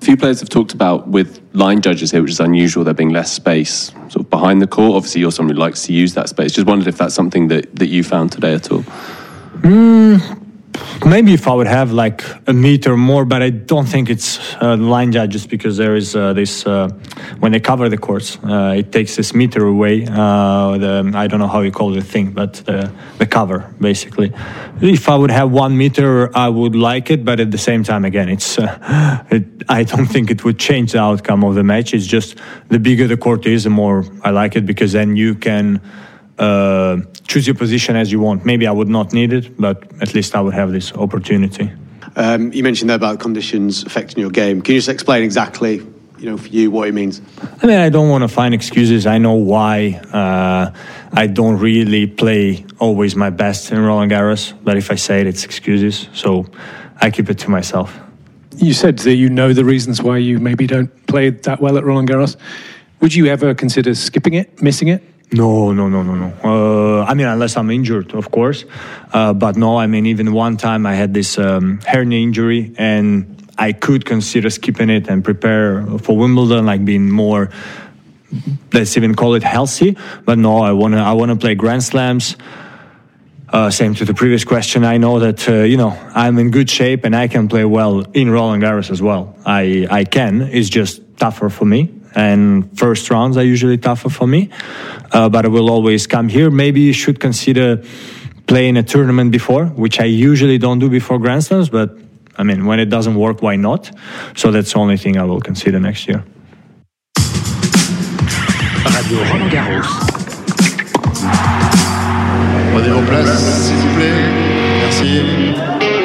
few players have talked about with line judges here, which is unusual, there being less space sort of behind the court. Obviously, you're someone who likes to use that space. Just wondered if that's something that, that you found today at all. Mm, maybe if I would have like a meter more, but I don't think it's uh, line judges, because there is uh, this, uh, when they cover the courts, uh, it takes this meter away. Uh, the, I don't know how you call the thing, but the, the cover, basically. If I would have one meter, I would like it, but at the same time, again, it's uh, it, I don't think it would change the outcome of the match. It's just the bigger the court is, the more I like it, because then you can uh, choose your position as you want. Maybe I would not need it, but at least I would have this opportunity. Um, you mentioned there about conditions affecting your game. Can you just explain exactly, you know, for you, what it means? I mean, I don't want to find excuses. I know why uh, I don't really play always my best in Roland Garros, but if I say it, it's excuses. So I keep it to myself. You said that you know the reasons why you maybe don't play that well at Roland Garros. Would you ever consider skipping it, missing it? No, no, no, no, no. Uh, I mean, unless I'm injured, of course. Uh, but no, I mean, even one time I had this um, hernia injury, and I could consider skipping it and prepare for Wimbledon, like being more, let's even call it healthy. But no, I wanna, I wanna play Grand Slams. Uh, same to the previous question. I know that uh, you know I'm in good shape and I can play well in Roland Garros as well. I I can. It's just tougher for me. And first rounds are usually tougher for me, uh, but I will always come here. Maybe you should consider playing a tournament before, which I usually don't do before Grand Slams, but I mean, when it doesn't work, why not? So that's the only thing I will consider next year. Radio Roland Garros. Prenez vos places, s'il vous plaît. Merci.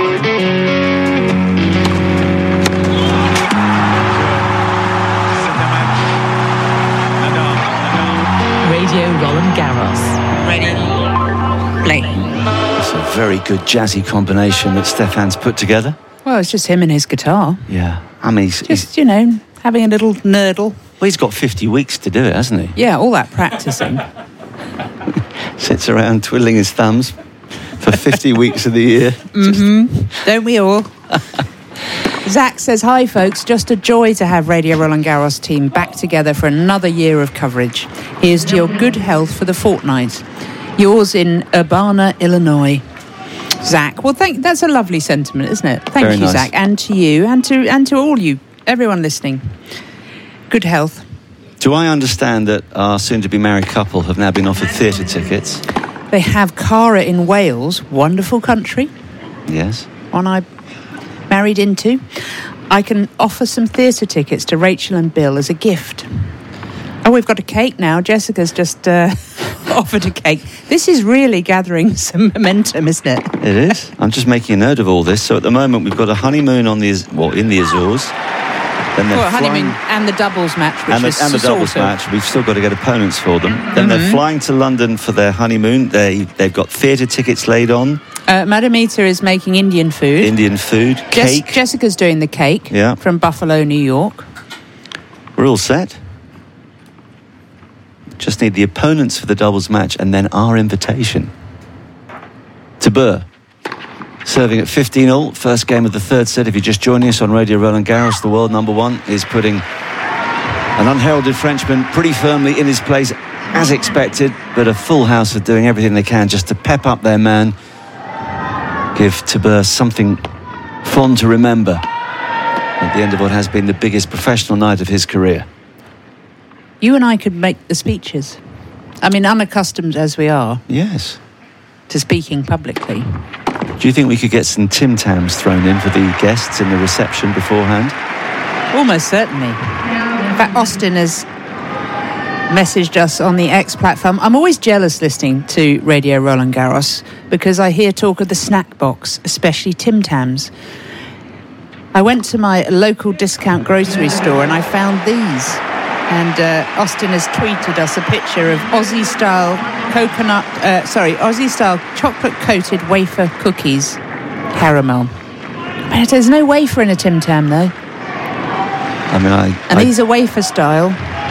Radio Roland Garros. Ready? Play. It's a very good jazzy combination that Stefan's put together. Well, it's just him and his guitar. Yeah. I mean, he's... Just, he's, you know, having a little nerdle. well, he's got fifty weeks to do it, hasn't he? Yeah, all that practicing. Sits around twiddling his thumbs for fifty weeks of the year. Mm-hmm. Don't we all? Zach says, hi folks, just a joy to have Radio Roland Garros team back together for another year of coverage. Here's to your good health for the fortnight. Yours in Urbana, Illinois. Zach, well, thank, that's a lovely sentiment, isn't it? Thank Very you, nice. Zach, and to you, and to and to all you, everyone listening. Good health. Do I understand that our soon-to-be married couple have now been offered theatre tickets? They have Cara in Wales, wonderful country. Yes. One I married into. I can offer some theatre tickets to Rachel and Bill as a gift. Oh, we've got a cake now. Jessica's just uh, offered a cake. This is really gathering some momentum, isn't it? It is. I'm just making a note of all this. So at the moment, we've got a honeymoon on the Az- well in the Azores. Then they're Well, honeymoon flying- and the doubles match, which and the, is and the sort doubles of- match. We've still got to get opponents for them. Then they're Mhm. flying to London for their honeymoon. They they've got theatre tickets laid on, Uh, Madamita is making Indian food. Indian food, Jess- cake. Jessica's doing the cake Yeah. from Buffalo, New York. We're all set. Just need the opponents for the doubles match and then our invitation. Tabur, serving at fifteen all, first game of the third set. If you're just joining us on Radio Roland Garros, the world number one is putting an unheralded Frenchman pretty firmly in his place, as expected, but a full house are doing everything they can just to pep up their man, give Tabur something fond to remember at the end of what has been the biggest professional night of his career. You and I could make the speeches. I mean, unaccustomed as we are Yes. to speaking publicly. Do you think we could get some Tim Tams thrown in for the guests in the reception beforehand? Almost certainly. In fact, Austin has messaged us on the X platform. I'm always jealous listening to Radio Roland Garros because I hear talk of the snack box, especially Tim Tams. I went to my local discount grocery store and I found these. And uh, Austin has tweeted us a picture of Aussie-style coconut, uh, sorry, Aussie-style chocolate-coated wafer cookies, caramel. But there's no wafer in a Tim Tam, though. I mean, I... And I, these are wafer-style.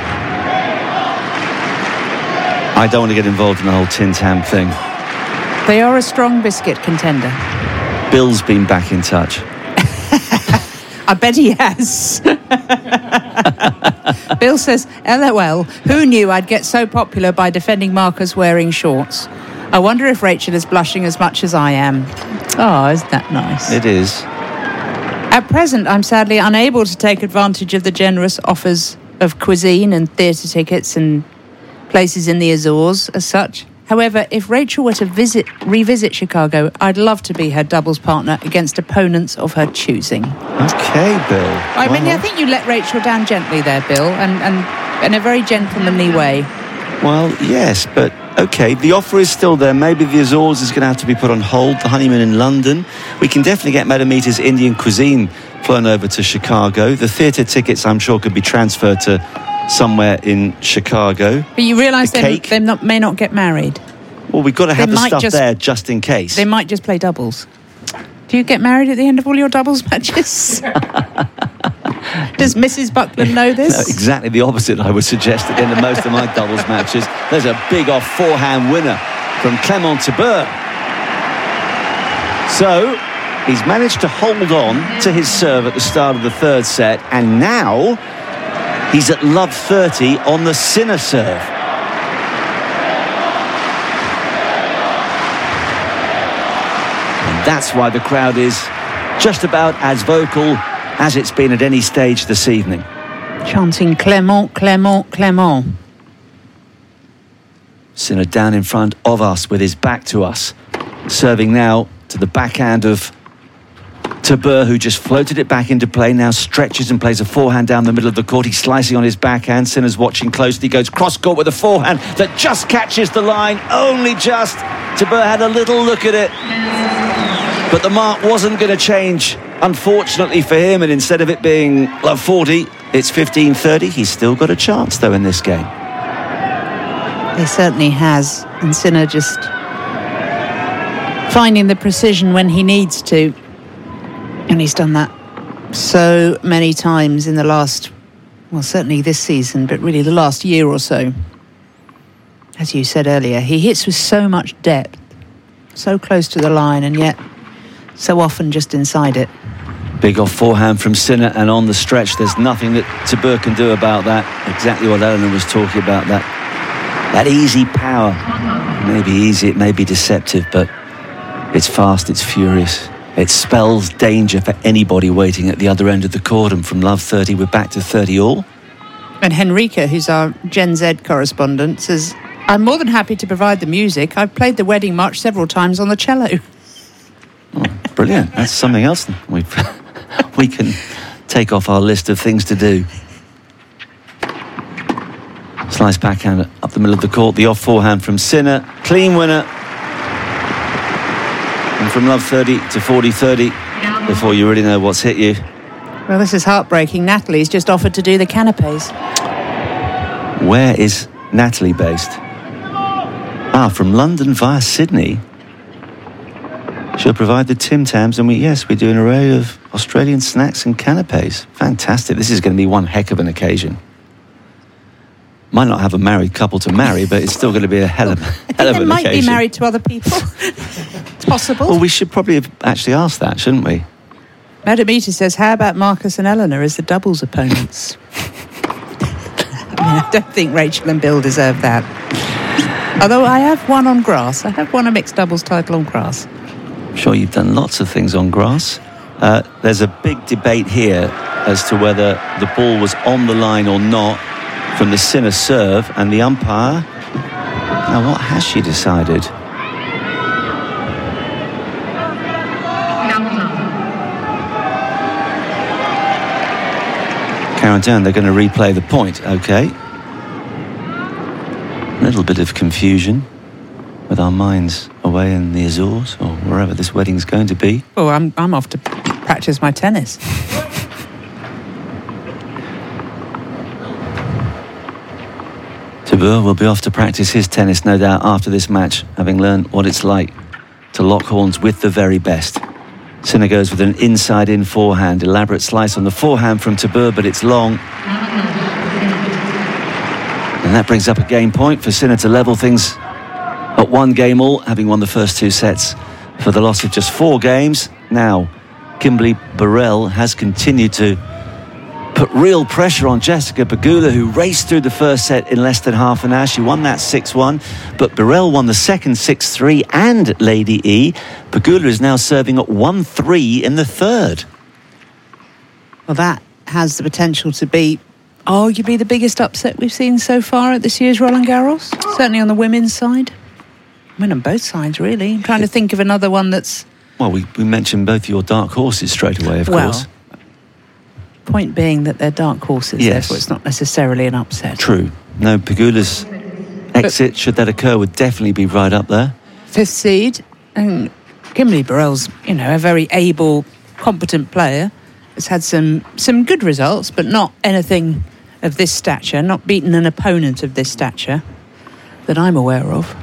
I don't want to get involved in the whole Tim Tam thing. They are a strong biscuit contender. Bill's been back in touch. I bet he has. Bill says, L O L, who knew I'd get so popular by defending Marcus wearing shorts? I wonder if Rachel is blushing as much as I am. Oh, isn't that nice? It is. At present, I'm sadly unable to take advantage of the generous offers of cuisine and theatre tickets and places in the Azores as such. However, if Rachel were to visit, revisit Chicago, I'd love to be her doubles partner against opponents of her choosing. Okay, Bill. I mean, well, I think you let Rachel down gently there, Bill, and, and in a very gentlemanly way. Well, yes, but okay, the offer is still there. Maybe the Azores is going to have to be put on hold. The honeymoon in London. We can definitely get Madame Eater's Indian cuisine flown over to Chicago. The theatre tickets, I'm sure, could be transferred to somewhere in Chicago. But you realise the they, they not, may not get married. Well, we've got to have They the might stuff just- there just in case. They might just play doubles. Do you get married at the end of all your doubles matches? Does Missus Buckland know this? No, exactly the opposite, I would suggest, at the end of most of my doubles matches. There's a big off forehand winner from Clément Tebeur. So, he's managed to hold on to his serve at the start of the third set, and now he's at love thirty on the Sinner serve. And that's why the crowd is just about as vocal as it's been at any stage this evening. Chanting Clément, Clément, Clément. Sinner down in front of us with his back to us. Serving now to the backhand of Tebeur, who just floated it back into play, now stretches and plays a forehand down the middle of the court. He's slicing on his backhand. Sinner's watching closely, goes cross-court with a forehand that just catches the line, only just. Tebeur had a little look at it, but the mark wasn't going to change, unfortunately for him, and instead of it being love forty, it's fifteen thirty. He's still got a chance, though, in this game. He certainly has. And Sinner just finding the precision when he needs to. And he's done that so many times in the last, well, certainly this season, but really the last year or so. As you said earlier, he hits with so much depth, so close to the line, and yet so often just inside it. Big off forehand from Sinner, and on the stretch, there's nothing that Tebeur can do about that. Exactly what Eleanor was talking about, that that easy power. It may be easy, it may be deceptive, but it's fast, it's furious. It spells danger for anybody waiting at the other end of the court. And from love thirty, we're back to thirty all. And Henrika, who's our Gen Z correspondent, says, I'm more than happy to provide the music. I've played the wedding march several times on the cello. Oh, brilliant. That's something else we we can take off our list of things to do. Slice backhand up the middle of the court. The off forehand from Sinner. Clean winner. And from love thirty to forty thirty, before you really know what's hit you. Well, this is heartbreaking. Natalie's just offered to do the canapes. Where is Natalie based? Ah, from London via Sydney. She'll provide the Tim Tams, and we, yes, we do an array of Australian snacks and canapes. Fantastic. This is going to be one heck of an occasion. Might not have a married couple to marry, but it's still going to be a hell of, hell of They an might occasion. be married to other people. It's possible. Well, we should probably have actually asked that, shouldn't we? Madam Eater says, how about Marcus and Eleanor as the doubles opponents? I mean, I don't think Rachel and Bill deserve that. Although I have one on grass. I have won a mixed doubles title on grass. I'm sure you've done lots of things on grass. Uh, there's a big debate here as to whether the ball was on the line or not from the Sinner serve, and the umpire, now what has she decided? Carentan, they're going to replay the point. Okay. A little bit of confusion with our minds away in the Azores or wherever this wedding's going to be. Oh, I'm I'm off to practice my tennis. Tebeur will be off to practice his tennis, no doubt, after this match, having learned what it's like to lock horns with the very best. Sinner goes with an inside-in forehand. Elaborate slice on the forehand from Tebeur, but it's long. And that brings up a game point for Sinner to level things at one game all, having won the first two sets for the loss of just four games. Now, Kimberly Burrell has continued to put real pressure on Jessica Pegula, who raced through the first set in less than half an hour. She won that six one, but Burrell won the second six three and Lady E. Pegula is now serving at one three in the third. Well, that has the potential to be arguably the biggest upset we've seen so far at this year's Roland Garros, certainly on the women's side. I mean, on both sides, really. I'm trying to think of another one that's... Well, we, we mentioned both your dark horses straight away, of well, course. Point being that they're dark horses, yes. Therefore it's not necessarily an upset. True. No, Pegula's exit, but, should that occur, would definitely be right up there. Fifth seed, and Kimberly Burrell's, you know, a very able, competent player. Has had some, some good results, but not anything of this stature, not beaten an opponent of this stature that I'm aware of.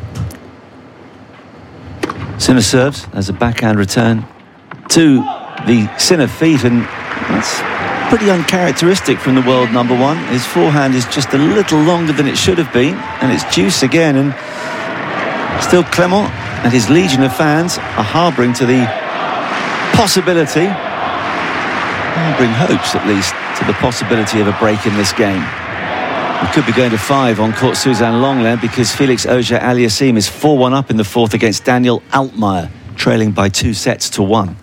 Sinner serves as a backhand return to the Sinner feet, and that's pretty uncharacteristic from the world number one. His forehand is just a little longer than it should have been, and it's deuce again, and still Clement and his legion of fans are harbouring to the possibility bring hopes at least to the possibility of a break in this game. We could be going to five on court Suzanne Lenglen, because Felix Auger-Aliassime is four one up in the fourth against Daniel Altmaier, trailing by two sets to one.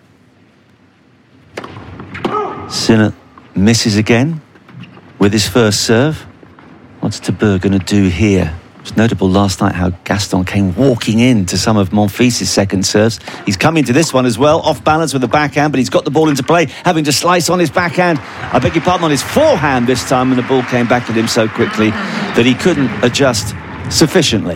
Sinner misses again with his first serve. What's Tabur going to do here? It was notable last night how Gaston came walking in to some of Monfils' second serves. He's come into this one as well, off balance with the backhand, but he's got the ball into play, having to slice on his backhand. I beg your pardon, on his forehand this time, and the ball came back at him so quickly that he couldn't adjust sufficiently.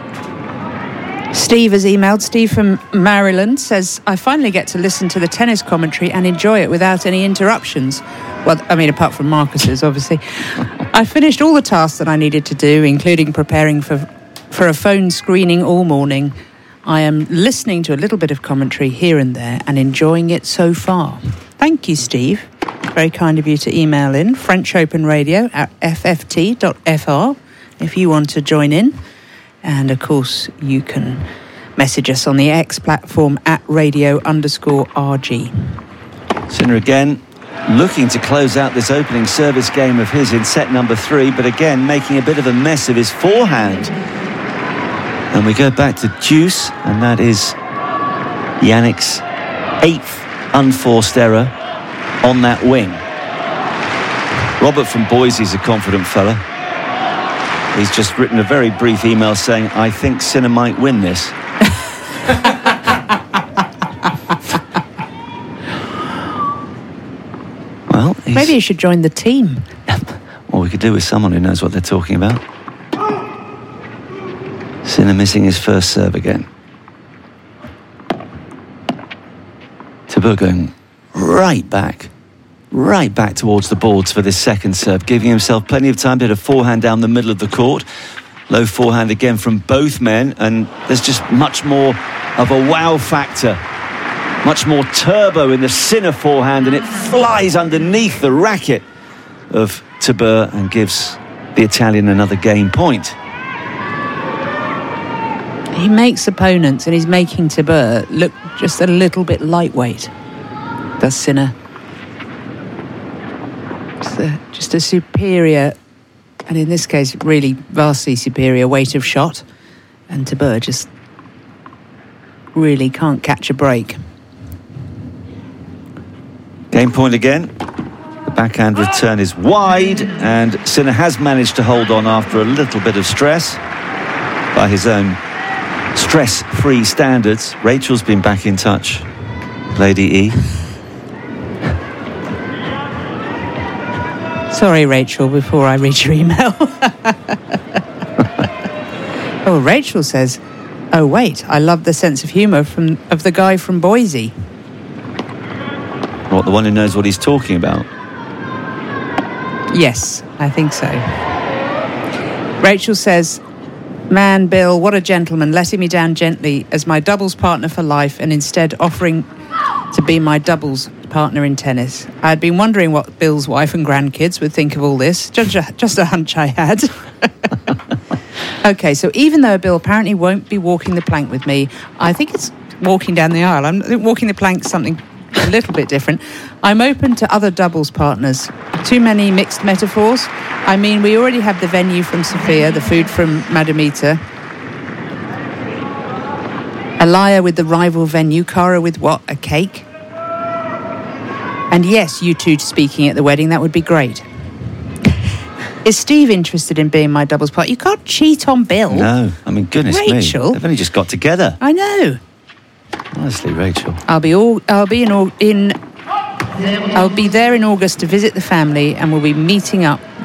Steve has emailed. Steve from Maryland says, I finally get to listen to the tennis commentary and enjoy it without any interruptions. Well, I mean, apart from Marcus's, obviously. I finished all the tasks that I needed to do, including preparing for for a phone screening all morning. I am listening to a little bit of commentary here and there and enjoying it so far. Thank you, Steve. Very kind of you to email in. French Open Radio at f f t dot f r if you want to join in. And, of course, you can message us on the X platform at radio underscore RG. Sinner again, looking to close out this opening service game of his in set number three, but again making a bit of a mess of his forehand. And we go back to deuce, and that is Yannick's eighth unforced error on that wing. Robert from Boise's a confident fella. He's just written a very brief email saying, I think Sinner might win this. Well, maybe you should join the team. Well, we could do with someone who knows what they're talking about. Sinner missing his first serve again. Tabur going right back. Right back towards the boards for this second serve, giving himself plenty of time to hit a forehand down the middle of the court. Low forehand again from both men, and there's just much more of a wow factor. Much more turbo in the Sinner forehand, and it flies underneath the racket of Tabur and gives the Italian another game point. He makes opponents, and he's making Tabur look just a little bit lightweight. Does Sinner. Just a, just a superior, and in this case, really vastly superior weight of shot. And Tabur just really can't catch a break. Game point again. The backhand return is wide, and Sinner has managed to hold on after a little bit of stress by his own stress-free standards. Rachel's been back in touch. Lady E. Sorry, Rachel, before I read your email. Oh, Rachel says, oh, wait, I love the sense of humour from of the guy from Boise. What, the one who knows what he's talking about? Yes, I think so. Rachel says, man, Bill, what a gentleman, letting me down gently as my doubles partner for life and instead offering to be my doubles partner in tennis. I had been wondering what Bill's wife and grandkids would think of all this. Just a, just a hunch I had. Okay, so even though Bill apparently won't be walking the plank with me, I think it's walking down the aisle. I'm I think walking the plank something a little bit different. I'm open to other doubles partners. Too many mixed metaphors. I mean, we already have the venue from Sofia, the food from Madamita. Alaya with the rival venue, Cara with what? A cake? And yes, you two speaking at the wedding, that would be great. Is Steve interested in being my doubles partner? You can't cheat on Bill. No, I mean, goodness Rachel. me. They've only just got together. I know. Honestly, Rachel. I'll be all. I'll be in. in I'll be there in August to visit the family, and we'll be meeting up